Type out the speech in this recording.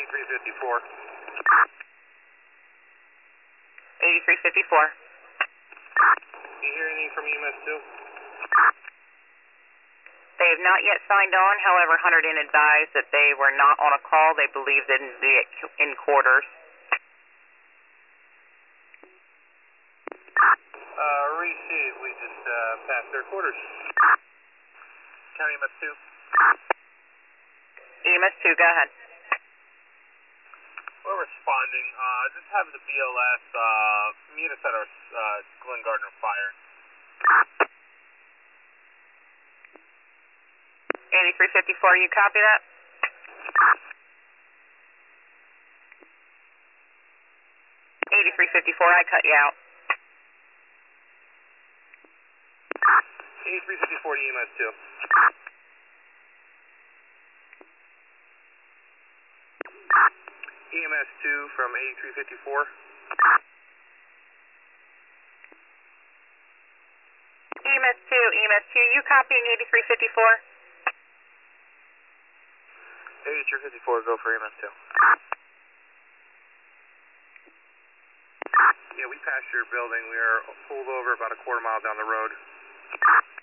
8354. 8354. Do you hear anything from EMS 2? They have not yet signed on. However, Hunterdon advised that they were not on a call. They believe that in quarters. Received. We just passed their quarters. County EMS 2. EMS 2, go ahead. We're responding. Just have the BLS meet us at our Glen Gardner fire. 8354, you copy that? I cut you out. 8354 to EMS 2. EMS 2 from 8354. EMS 2, you copying 8354? 8354, go for EMS 2. Yeah, we passed your building. We are pulled over about a quarter mile down the road.